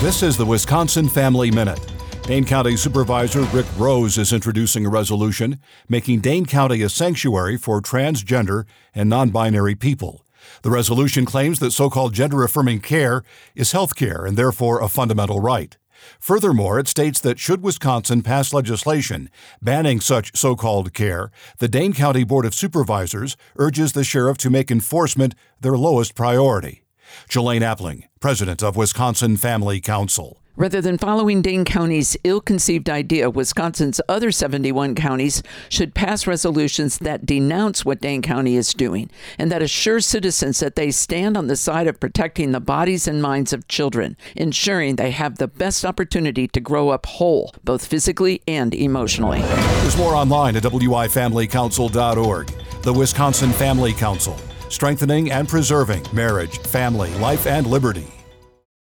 This is the Wisconsin Family Minute. Dane County Supervisor Rick Rose is introducing a resolution making Dane County a sanctuary for transgender and non-binary people. The resolution claims that so-called gender-affirming care is health care and therefore a fundamental right. Furthermore, it states that should Wisconsin pass legislation banning such so-called care, the Dane County Board of Supervisors urges the sheriff to make enforcement their lowest priority. Jelaine Appling, president of Wisconsin Family Council. Rather than following Dane County's ill-conceived idea, Wisconsin's other 71 counties should pass resolutions that denounce what Dane County is doing and that assure citizens that they stand on the side of protecting the bodies and minds of children, ensuring they have the best opportunity to grow up whole, both physically and emotionally. There's more online at wifamilycouncil.org. The Wisconsin Family Council, strengthening and preserving marriage, family, life, and liberty.